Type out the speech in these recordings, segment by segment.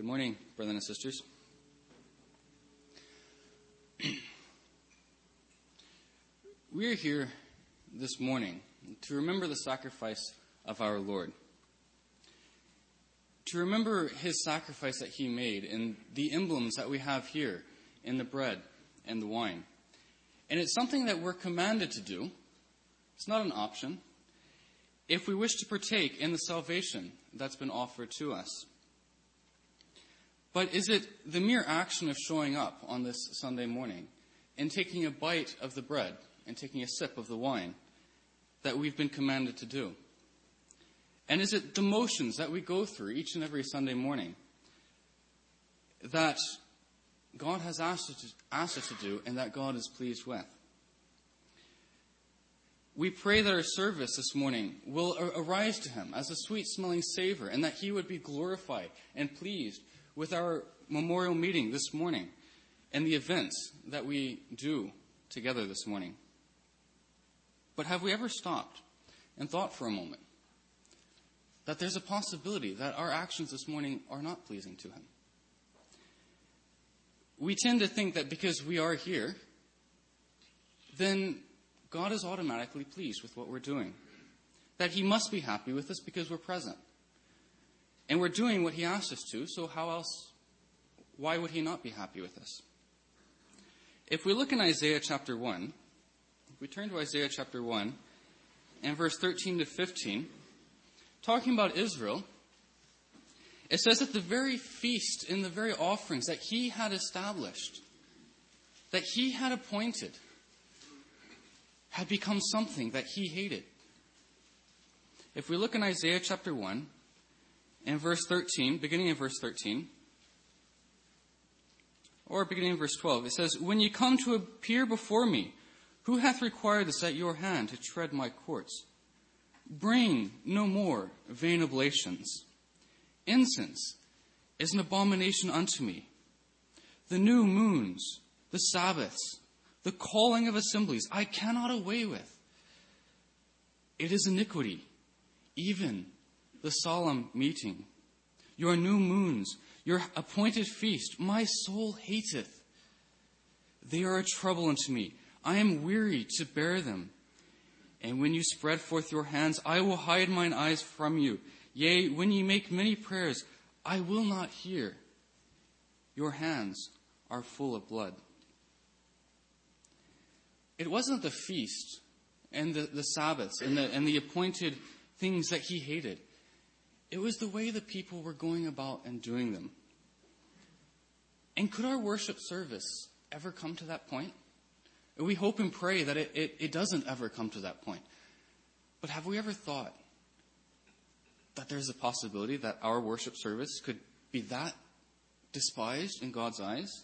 morning, brothers and sisters. We are here this morning to remember the sacrifice of our Lord. To remember his sacrifice that he made in the emblems that we have here in the bread and the wine. And it's something that we're commanded to do. It's not an option. If we wish to partake in the salvation that's been offered to us. But is it the mere action of showing up on this Sunday morning and taking a bite of the bread and taking a sip of the wine that we've been commanded to do? And is it the motions that we go through each and every Sunday morning that God has asked us to do and that God is pleased with? We pray that our service this morning will arise to him as a sweet-smelling savor and that he would be glorified and pleased with our memorial meeting this morning and the events that we do together this morning. But have we ever stopped and thought for a moment that there's a possibility that our actions this morning are not pleasing to him? We tend to think that because we are here, then God is automatically pleased with what we're doing. That he must be happy with us because we're present. And we're doing what he asked us to, so why would he not be happy with us? If we look in Isaiah chapter 1, if we turn to Isaiah chapter 1 and verse 13 to 15, talking about Israel, it says that the very feast and the very offerings that he had established, that he had appointed, had become something that he hated. If we look in Isaiah chapter 1 and verse 13, beginning in verse 13, or beginning in verse 12, it says, "When ye come to appear before me, who hath required this at your hand to tread my courts? Bring no more vain oblations. Incense is an abomination unto me. The new moons, the Sabbaths, the calling of assemblies, I cannot away with. It is iniquity, even the solemn meeting. Your new moons, your appointed feast, my soul hateth. They are a trouble unto me. I am weary to bear them. And when you spread forth your hands, I will hide mine eyes from you. Yea, when ye make many prayers, I will not hear. Your hands are full of blood." It wasn't the feast and the Sabbaths and the appointed things that he hated. It was the way the people were going about and doing them. And could our worship service ever come to that point? We hope and pray that it doesn't ever come to that point. But have we ever thought that there's a possibility that our worship service could be that despised in God's eyes?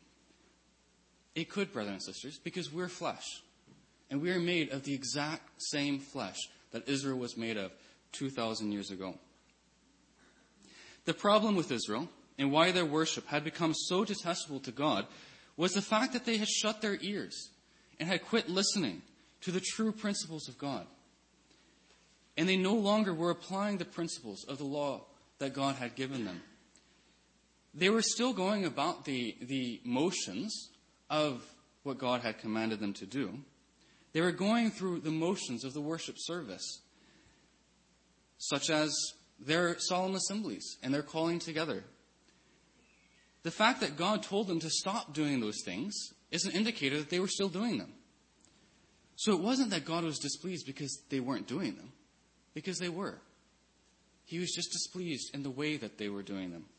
It could, brothers and sisters, because we're flesh. And we are made of the exact same flesh that Israel was made of 2,000 years ago. The problem with Israel, and why their worship had become so detestable to God, was the fact that they had shut their ears and had quit listening to the true principles of God. And they no longer were applying the principles of the law that God had given them. They were still going about the motions of what God had commanded them to do. They were going through the motions of the worship service, such as their solemn assemblies and their calling together. The fact that God told them to stop doing those things is an indicator that they were still doing them. So it wasn't that God was displeased because they weren't doing them, because they were. He was just displeased in the way that they were doing them.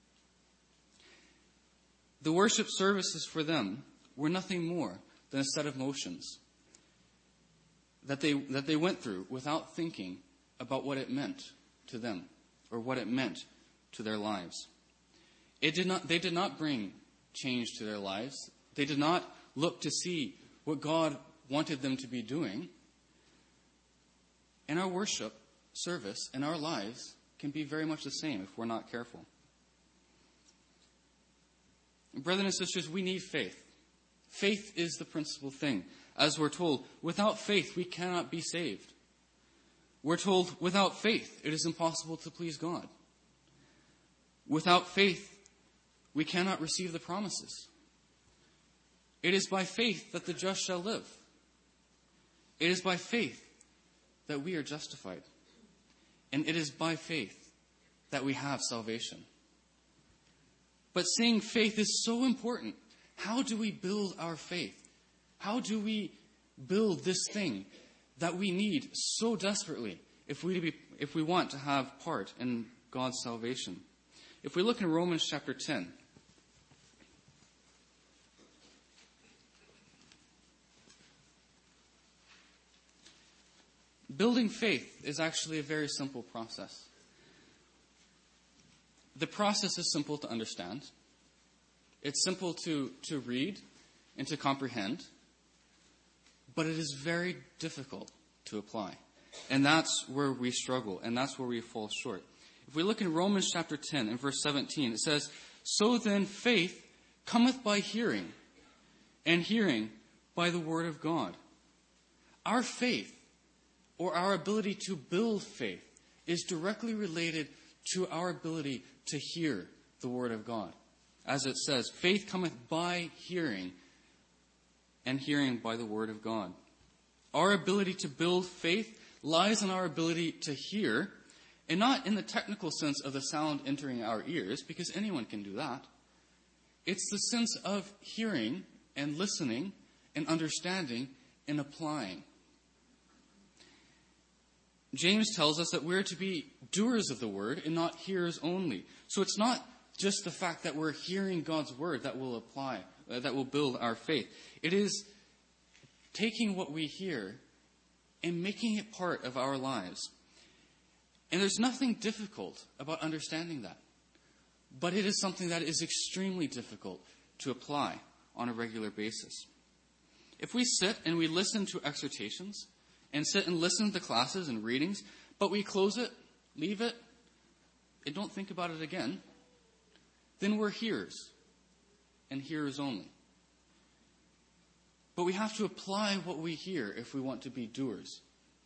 The worship services for them were nothing more than a set of motions that they went through without thinking about what it meant to them or what it meant to their lives. They did not bring change to their lives. They did not look to see what God wanted them to be doing. And our worship service and our lives can be very much the same if we're not careful. Brothers and sisters, we need faith. Faith is the principal thing. As we're told, without faith we cannot be saved. We're told without faith it is impossible to please God. Without faith, we cannot receive the promises. It is by faith that the just shall live. It is by faith that we are justified. And it is by faith that we have salvation. But seeing faith is so important. How do we build our faith? How do we build this thing that we need so desperately if we want to have part in God's salvation? If we look in Romans chapter 10, building faith is actually a very simple process. The process is simple to understand. It's simple to read and to comprehend. But it is very difficult to apply. And that's where we struggle, and that's where we fall short. If we look in Romans chapter 10 and verse 17, it says, "So then faith cometh by hearing, and hearing by the word of God." Our faith, or our ability to build faith, is directly related to our ability to hear the word of God. As it says, faith cometh by hearing, and hearing by the word of God. Our ability to build faith lies in our ability to hear, and not in the technical sense of the sound entering our ears, because anyone can do that. It's the sense of hearing and listening and understanding and applying. James tells us that we're to be doers of the word and not hearers only. So it's not just the fact that we're hearing God's word that will apply, that will build our faith. It is taking what we hear and making it part of our lives. And there's nothing difficult about understanding that. But it is something that is extremely difficult to apply on a regular basis. If we sit and we listen to exhortations, and sit and listen to classes and readings, but we close it, leave it, and don't think about it again, then we're hearers, and hearers only. But we have to apply what we hear if we want to be doers.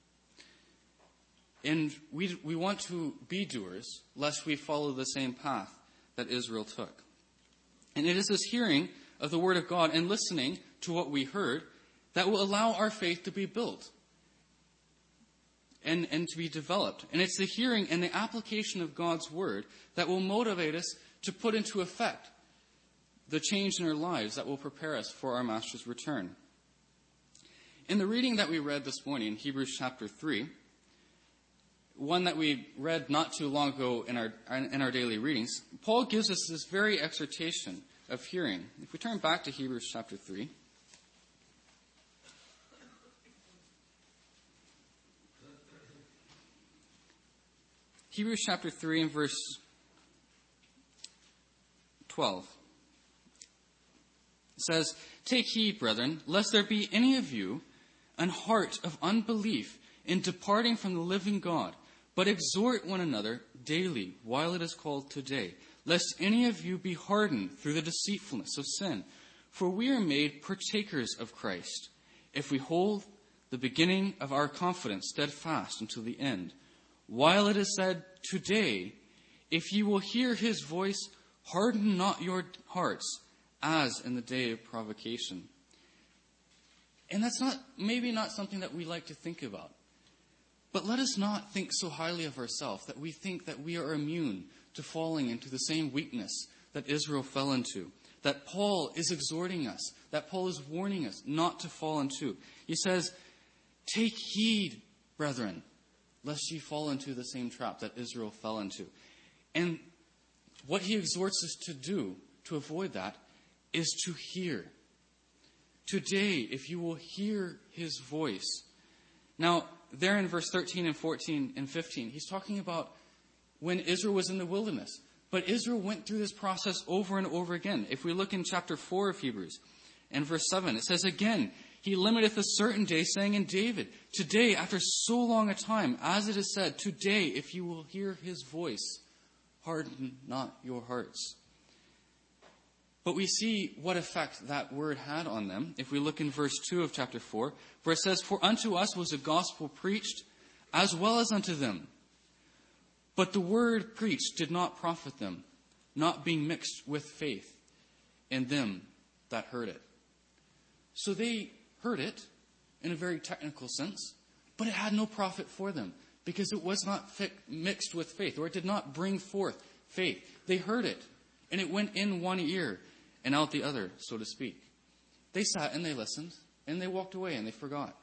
And we want to be doers, lest we follow the same path that Israel took. And it is this hearing of the Word of God and listening to what we heard that will allow our faith to be built and to be developed. And it's the hearing and the application of God's Word that will motivate us to put into effect the change in our lives that will prepare us for our Master's return. In the reading that we read this morning, Hebrews chapter 3, one that we read not too long ago in our daily readings, Paul gives us this very exhortation of hearing. If we turn back to Hebrews chapter 3, Hebrews chapter 3 and verse 12 says, "Take heed, brethren, lest there be any of you an heart of unbelief in departing from the living God, but exhort one another daily while it is called today, lest any of you be hardened through the deceitfulness of sin. For we are made partakers of Christ, if we hold the beginning of our confidence steadfast until the end. While it is said, today, if you will hear his voice, harden not your hearts, as in the day of provocation." And that's maybe not something that we like to think about. But let us not think so highly of ourselves that we think that we are immune to falling into the same weakness that Israel fell into, that Paul is exhorting us, that Paul is warning us not to fall into. He says, "Take heed, brethren, lest ye fall into the same trap that Israel fell into." And what he exhorts us to do to avoid that is to hear. Today, if you will hear his voice. Now, there in verse 13 and 14 and 15, he's talking about when Israel was in the wilderness. But Israel went through this process over and over again. If we look in chapter 4 of Hebrews and verse 7, it says again, "He limiteth a certain day, saying in David, today, after so long a time, as it is said, today, if you will hear his voice, harden not your hearts." But we see what effect that word had on them. If we look in verse 2 of chapter 4, where it says, "For unto us was the gospel preached, as well as unto them. But the word preached did not profit them. not being mixed with faith in them that heard it. So they heard it in a very technical sense, but it had no profit for them because it was not mixed with faith, or it did not bring forth faith. They heard it, and it went in one ear and out the other, so to speak. They sat and they listened, and they walked away and they forgot.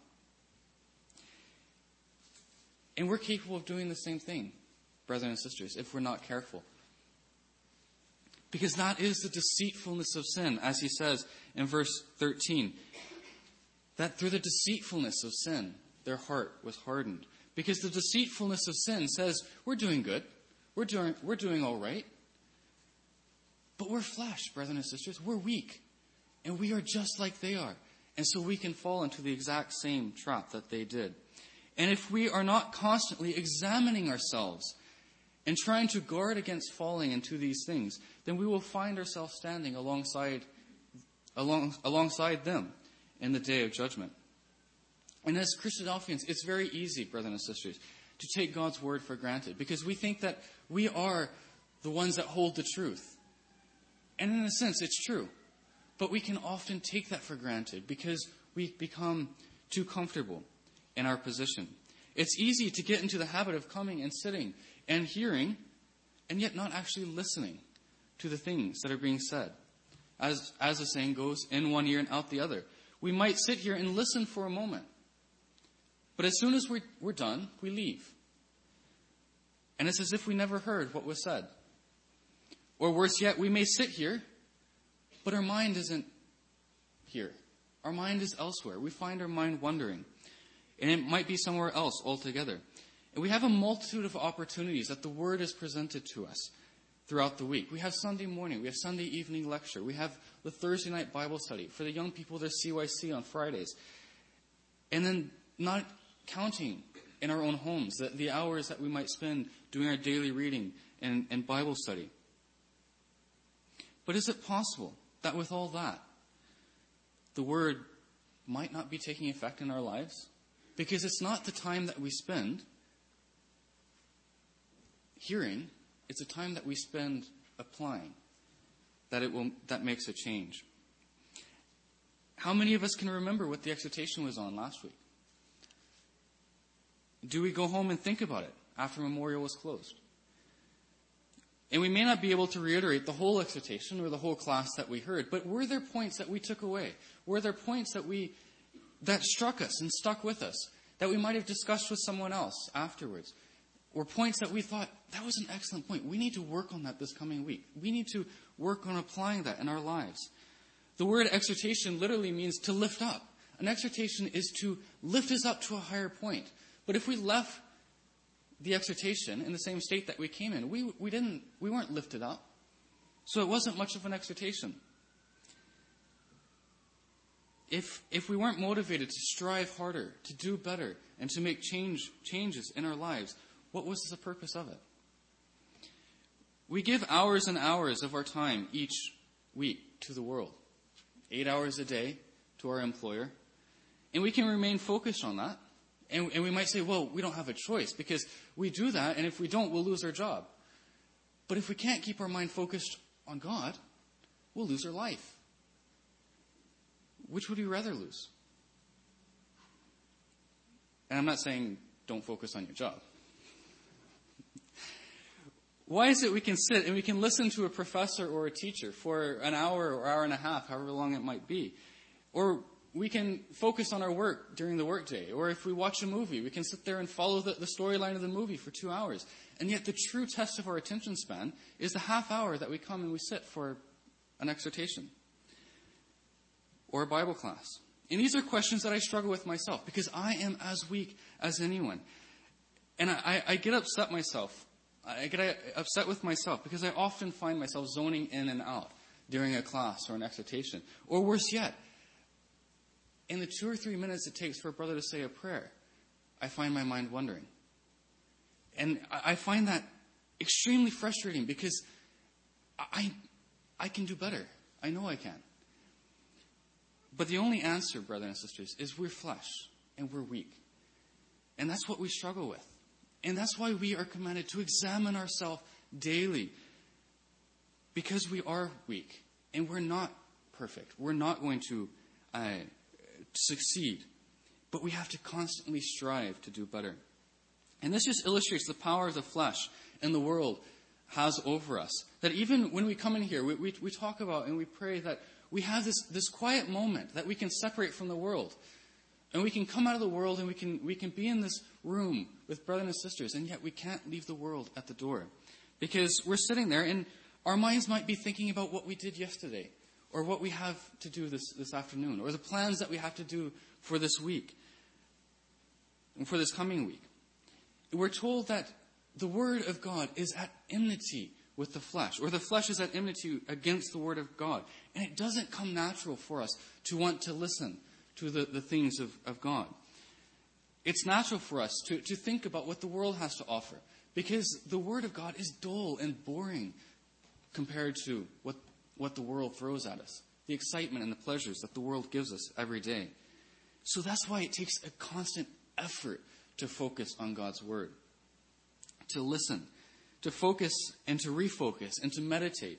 And we're capable of doing the same thing, brothers and sisters, if we're not careful. Because that is the deceitfulness of sin, as he says in verse 13. That through the deceitfulness of sin, their heart was hardened. Because the deceitfulness of sin says, we're doing good. We're doing all right. But we're flesh, brothers and sisters. We're weak. And we are just like they are. And so we can fall into the exact same trap that they did. And if we are not constantly examining ourselves and trying to guard against falling into these things, then we will find ourselves standing alongside them in the day of judgment. And as Christadelphians, it's very easy, brothers and sisters, to take God's word for granted because we think that we are the ones that hold the truth. And in a sense, it's true. But we can often take that for granted because we become too comfortable in our position. It's easy to get into the habit of coming and sitting and hearing and yet not actually listening to the things that are being said. As the saying goes, in one ear and out the other. We might sit here and listen for a moment. But as soon as we're done, we leave. And it's as if we never heard what was said. Or worse yet, we may sit here, but our mind isn't here. Our mind is elsewhere. We find our mind wandering. And it might be somewhere else altogether. And we have a multitude of opportunities that the Word is presented to us throughout the week. We have Sunday morning. We have Sunday evening lecture. We have the Thursday night Bible study. For the young people, there's CYC on Fridays. And then not counting in our own homes the hours that we might spend doing our daily reading and Bible study. But is it possible that with all that, the Word might not be taking effect in our lives? Because it's not the time that we spend hearing, it's a time that we spend applying that makes a change. How many of us can remember what the exhortation was on last week? Do we go home and think about it after Memorial was closed? And we may not be able to reiterate the whole exhortation or the whole class that we heard, but were there points that we took away? Were there points that struck us and stuck with us, that we might have discussed with someone else afterwards? Or points that we thought, that was an excellent point. We need to work on that this coming week. We need to work on applying that in our lives. The word exhortation literally means to lift up. An exhortation is to lift us up to a higher point. But if we left the exhortation in the same state that we came in, we weren't lifted up. So it wasn't much of an exhortation. If we weren't motivated to strive harder, to do better, and to make changes in our lives, what was the purpose of it? We give hours and hours of our time each week to the world. 8 hours a day to our employer. And we can remain focused on that. And we might say, well, we don't have a choice because we do that, and if we don't, we'll lose our job. But if we can't keep our mind focused on God, we'll lose our life. Which would you rather lose? And I'm not saying don't focus on your job. Why is it we can sit and we can listen to a professor or a teacher for an hour or hour and a half, however long it might be? Or we can focus on our work during the workday. Or if we watch a movie, we can sit there and follow the storyline of the movie for 2 hours. And yet the true test of our attention span is the half hour that we come and we sit for an exhortation or a Bible class. And these are questions that I struggle with myself because I am as weak as anyone. And I get upset myself. I get upset with myself because I often find myself zoning in and out during a class or an exhortation. Or worse yet, in the 2 or 3 minutes it takes for a brother to say a prayer, I find my mind wandering. And I find that extremely frustrating because I can do better. I know I can. But the only answer, brothers and sisters, is we're flesh and we're weak. And that's what we struggle with. And that's why we are commanded to examine ourselves daily. because we are weak and we're not perfect. We're not going to succeed. But we have to constantly strive to do better. And this just illustrates the power the flesh and the world has over us. That even when we come in here, we talk about and we pray that we have this quiet moment that we can separate from the world. And we can come out of the world and we can be in this room with brothers and sisters, and yet we can't leave the world at the door. Because we're sitting there and our minds might be thinking about what we did yesterday, or what we have to do this afternoon, or the plans that we have to do for this week, and for this coming week. We're told that the Word of God is at enmity with the flesh, or the flesh is at enmity against the Word of God. And it doesn't come natural for us to want to listen to the things of God. It's natural for us to think about what the world has to offer, because the Word of God is dull and boring compared to what the world throws at us, the excitement and the pleasures that the world gives us every day. So that's why it takes a constant effort to focus on God's Word, to listen, to focus and to refocus and to meditate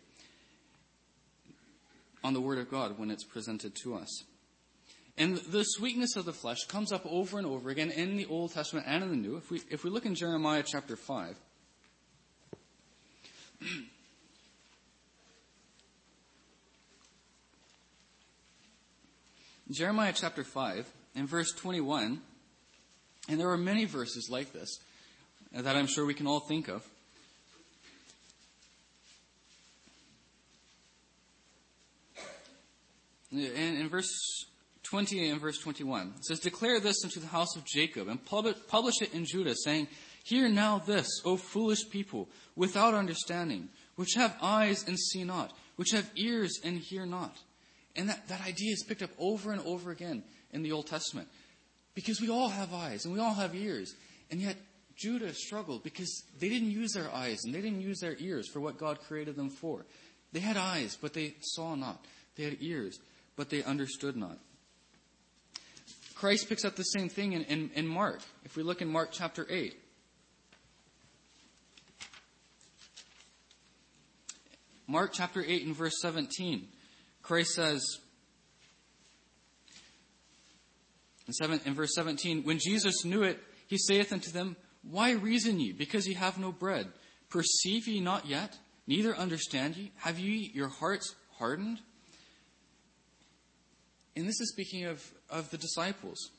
on the Word of God when it's presented to us. And the sweetness of the flesh comes up over and over again in the Old Testament and in the New. If we look in Jeremiah chapter 5, Jeremiah chapter 5, in verse 21, and there are many verses like this that I'm sure we can all think of. In verse 20 and verse 21, it says, "Declare this unto the house of Jacob, and publish it in Judah, saying, Hear now this, O foolish people, without understanding, which have eyes and see not, which have ears and hear not." And that idea is picked up over and over again in the Old Testament. Because we all have eyes and we all have ears. And yet Judah struggled because they didn't use their eyes and they didn't use their ears for what God created them for. They had eyes, but they saw not. They had ears, but they understood not. Christ picks up the same thing in Mark. If we look in Mark chapter 8. Mark chapter 8 and verse 17. Christ says, in verse 17, "When Jesus knew it, he saith unto them, Why reason ye, because ye have no bread? Perceive ye not yet, neither understand ye? Have ye your hearts hardened?" And this is speaking of the disciples.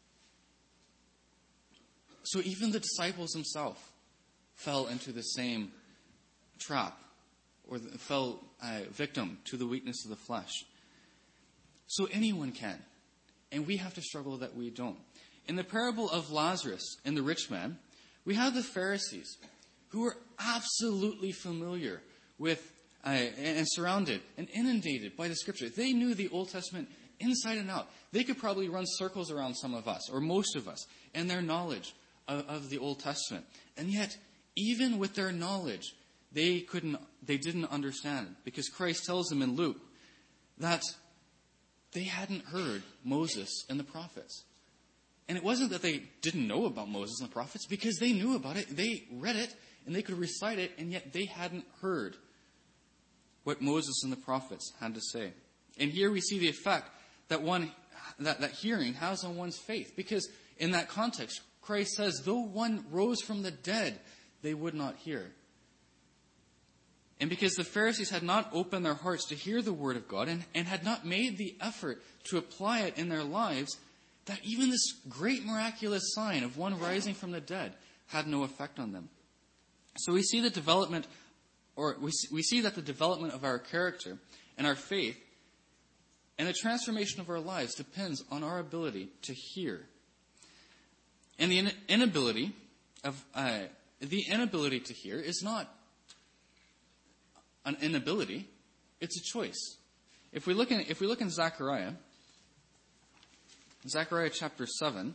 So even the disciples themselves fell into the same trap, or fell victim to the weakness of the flesh. So anyone can. And we have to struggle that we don't. In the parable of Lazarus and the rich man, we have the Pharisees who were absolutely familiar with and surrounded and inundated by the Scripture. They knew the Old Testament inside and out. They could probably run circles around some of us, or most of us, in their knowledge of the Old Testament. And yet, even with their knowledge, they didn't understand, because Christ tells them in Luke that they hadn't heard Moses and the prophets. And it wasn't that they didn't know about Moses and the prophets, because they knew about it. They read it and they could recite it, and yet they hadn't heard what Moses and the prophets had to say. And here we see the effect that hearing has on one's faith, because in that context, Christ says, though one rose from the dead, they would not hear. And because the Pharisees had not opened their hearts to hear the Word of God and had not made the effort to apply it in their lives, that even this great miraculous sign of one rising from the dead had no effect on them. So we see that the development of our character and our faith and the transformation of our lives depends on our ability to hear. And the inability to hear is not an inability, it's a choice. If we look in Zechariah chapter 7,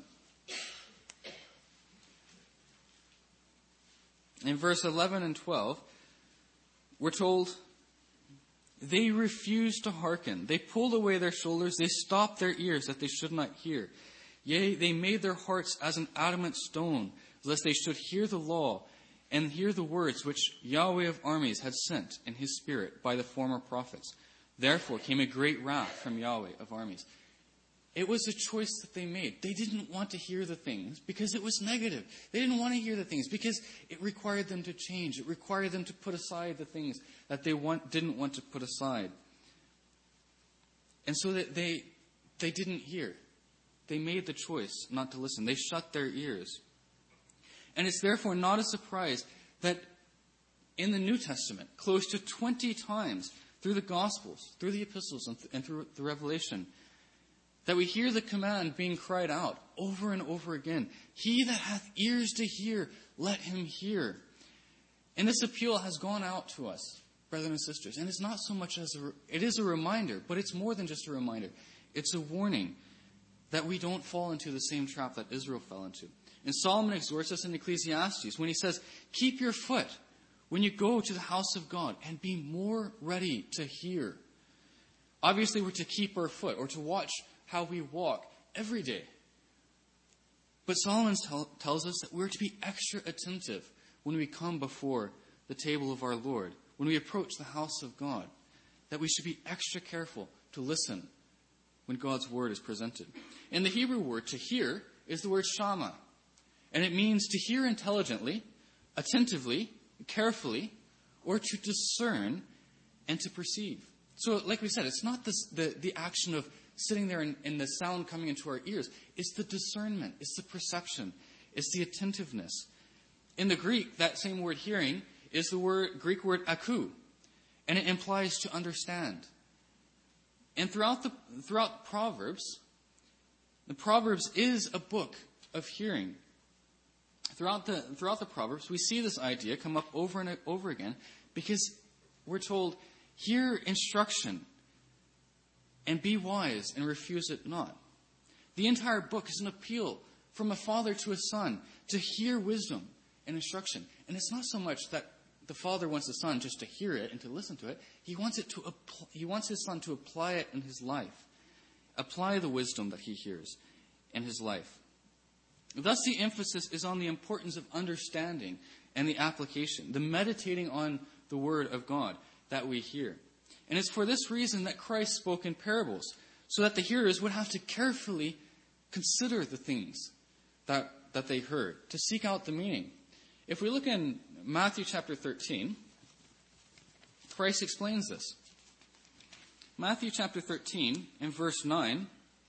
in verse 11 and 12, we're told, "They refused to hearken. They pulled away their shoulders. They stopped their ears that they should not hear. Yea, they made their hearts as an adamant stone, lest they should hear the law and hear the words which Yahweh of armies had sent in his spirit by the former prophets. Therefore came a great wrath from Yahweh of armies. It was a choice that they made. They didn't want to hear the things because it was negative. They didn't want to hear the things because it required them to change. It required them to put aside the things that they didn't want to put aside. And so that they didn't hear. They made the choice not to listen. They shut their ears. And it's therefore not a surprise that in the New Testament, close to 20 times through the Gospels, through the epistles, and through the Revelation, that we hear the command being cried out over and over again. He that hath ears to hear, let him hear. And this appeal has gone out to us, brothers and sisters. And it's not so much as it is a reminder, but it's more than just a reminder. It's a warning that we don't fall into the same trap that Israel fell into. And Solomon exhorts us in Ecclesiastes when he says, keep your foot when you go to the house of God and be more ready to hear. Obviously, we're to keep our foot or to watch how we walk every day. But Solomon tells us that we're to be extra attentive when we come before the table of our Lord, when we approach the house of God, that we should be extra careful to listen when God's word is presented. And the Hebrew word to hear is the word shama. And it means to hear intelligently, attentively, carefully, or to discern and to perceive. So, like we said, it's not the action of sitting there and the sound coming into our ears. It's the discernment. It's the perception. It's the attentiveness. In the Greek, that same word hearing is the Greek word aku, and it implies to understand. And throughout Proverbs, the Proverbs is a book of hearing. Throughout the Proverbs, we see this idea come up over and over again because we're told, hear instruction and be wise and refuse it not. The entire book is an appeal from a father to a son to hear wisdom and instruction. And it's not so much that the father wants the son just to hear it and to listen to it. He wants his son to apply it in his life. Apply the wisdom that he hears in his life. Thus, the emphasis is on the importance of understanding and the application, the meditating on the word of God that we hear. And it's for this reason that Christ spoke in parables, so that the hearers would have to carefully consider the things that they heard, to seek out the meaning. If we look in Matthew chapter 13, Christ explains this. Matthew chapter 13 and verse 9.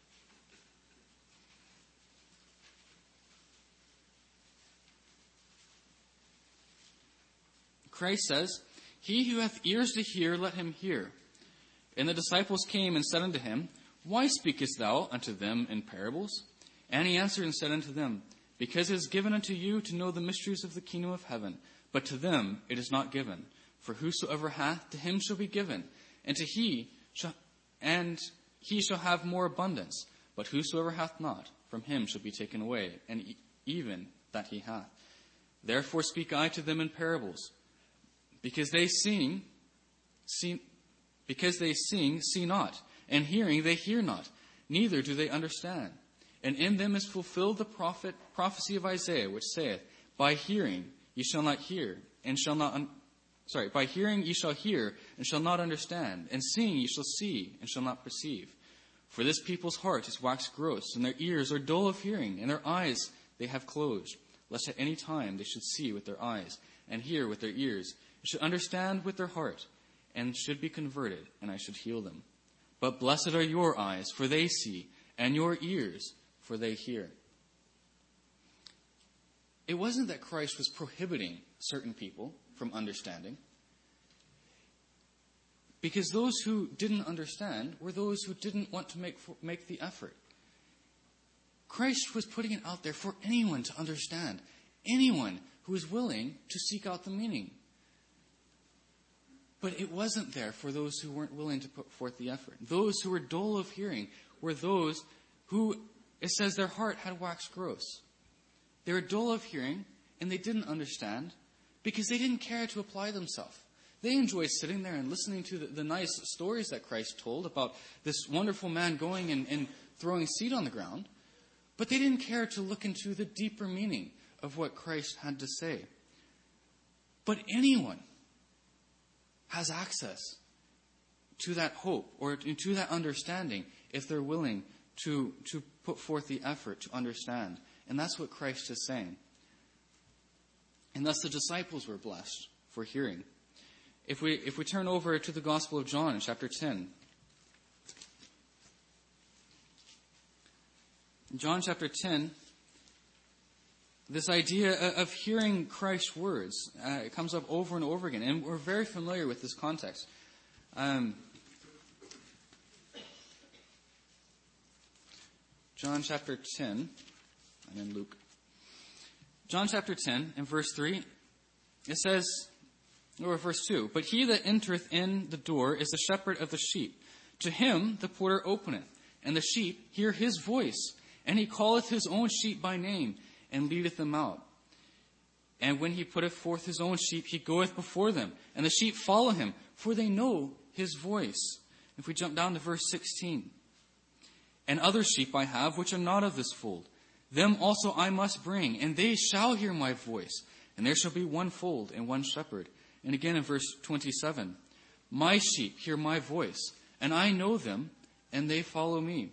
Christ says, he who hath ears to hear, let him hear. And the disciples came and said unto him, why speakest thou unto them in parables? And he answered and said unto them, because it is given unto you to know the mysteries of the kingdom of heaven, but to them it is not given. For whosoever hath, to him shall be given, and he shall have more abundance. But whosoever hath not, from him shall be taken away, and even that he hath. Therefore speak I to them in parables, because they sing, see not, and hearing they hear not, neither do they understand. And in them is fulfilled the prophecy of Isaiah, which saith, by hearing ye shall not hear, and shall not by hearing ye shall hear, and shall not understand, and seeing ye shall see, and shall not perceive. For this people's heart is waxed gross, and their ears are dull of hearing, and their eyes they have closed, lest at any time they should see with their eyes, and hear with their ears, and should understand with their heart, and should be converted, and I should heal them. But blessed are your eyes, for they see, and your ears, for they hear. It wasn't that Christ was prohibiting certain people from understanding, because those who didn't understand were those who didn't want to make the effort. Christ was putting it out there for anyone to understand, anyone who was willing to seek out the meaning. But it wasn't there for those who weren't willing to put forth the effort. Those who were dull of hearing were those who, it says, their heart had waxed gross. They were dull of hearing, and they didn't understand because they didn't care to apply themselves. They enjoyed sitting there and listening to the nice stories that Christ told about this wonderful man going and throwing seed on the ground, but they didn't care to look into the deeper meaning of what Christ had to say. But anyone has access to that hope or to that understanding if they're willing to put forth the effort to understand. And that's what Christ is saying. And thus the disciples were blessed for hearing. If we turn over to the Gospel of John in chapter 10. John chapter 10, this idea of hearing Christ's words, it comes up over and over again. And we're very familiar with this context. John chapter 10, I'm in Luke. John chapter 10 and verse 3, it says, or verse 2, "But he that entereth in the door is the shepherd of the sheep. To him the porter openeth, and the sheep hear his voice. And he calleth his own sheep by name, and leadeth them out. And when he putteth forth his own sheep, he goeth before them, and the sheep follow him, for they know his voice." If we jump down to verse 16. "And other sheep I have, which are not of this fold. Them also I must bring, and they shall hear my voice. And there shall be one fold and one shepherd." And again in verse 27. "My sheep hear my voice, and I know them, and they follow me."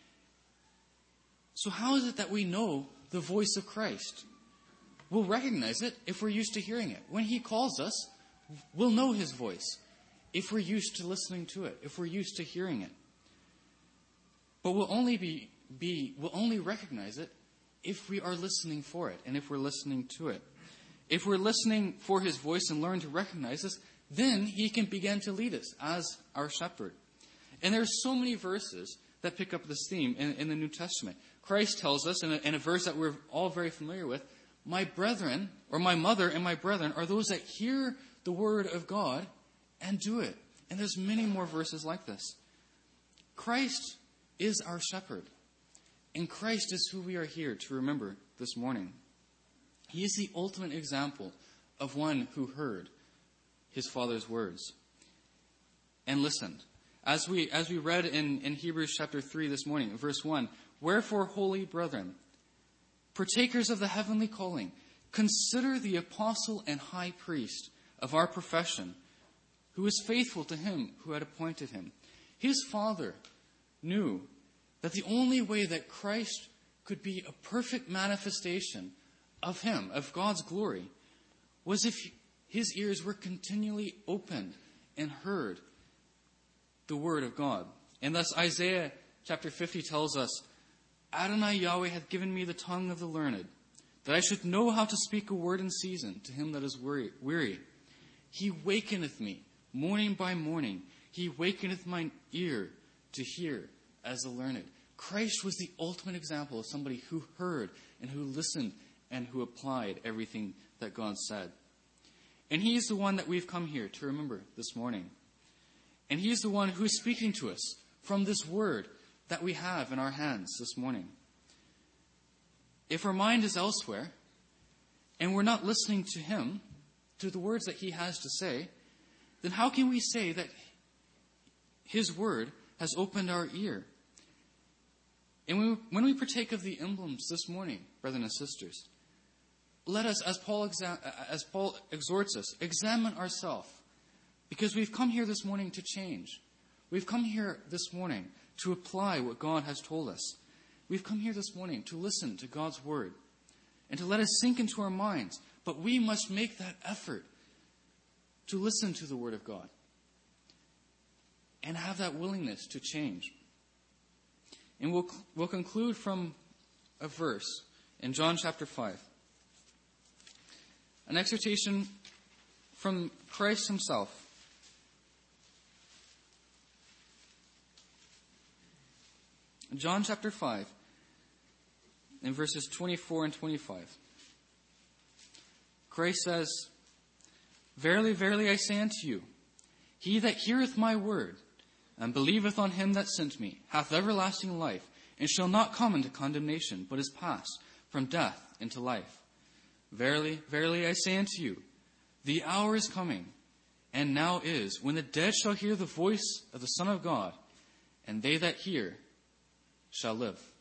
So how is it that we know the voice of Christ? We'll recognize it if we're used to hearing it. When he calls us, we'll know his voice if we're used to listening to it, if we're used to hearing it. But we'll only we'll only recognize it if we are listening for it and if we're listening to it. If we're listening for his voice and learn to recognize this, then he can begin to lead us as our shepherd. And there's so many verses that pick up this theme in the New Testament. Christ tells us in a verse that we're all very familiar with, "My brethren," or "my mother and my brethren," are those that hear the word of God and do it. And there's many more verses like this. Christ is our shepherd. And Christ is who we are here to remember this morning. He is the ultimate example of one who heard his Father's words and listened. As we read in Hebrews chapter 3 this morning, verse 1, "Wherefore, holy brethren, partakers of the heavenly calling, consider the apostle and high priest of our profession, who is faithful to him who had appointed him." His Father knew that the only way that Christ could be a perfect manifestation of him, of God's glory, was if his ears were continually opened and heard the word of God. And thus Isaiah chapter 50 tells us, "Adonai Yahweh hath given me the tongue of the learned, that I should know how to speak a word in season to him that is weary. He wakeneth me morning by morning. He wakeneth mine ear to hear as the learned." Christ was the ultimate example of somebody who heard and who listened and who applied everything that God said. And he is the one that we've come here to remember this morning. And he is the one who is speaking to us from this word that we have in our hands this morning. If our mind is elsewhere, and we're not listening to him, to the words that he has to say, then how can we say that his word has opened our ear? And when we partake of the emblems this morning, brothers and sisters, let us, as Paul exhorts us, examine ourselves. Because we've come here this morning to change. We've come here this morning to apply what God has told us. We've come here this morning to listen to God's word and to let it sink into our minds. But we must make that effort to listen to the word of God and have that willingness to change. And we'll conclude from a verse in John chapter 5. An exhortation from Christ himself. John chapter 5, in verses 24 and 25. Christ says, "Verily, verily, I say unto you, he that heareth my word, and believeth on him that sent me, hath everlasting life, and shall not come into condemnation, but is passed from death into life. Verily, verily, I say unto you, the hour is coming, and now is, when the dead shall hear the voice of the Son of God, and they that hear shall live."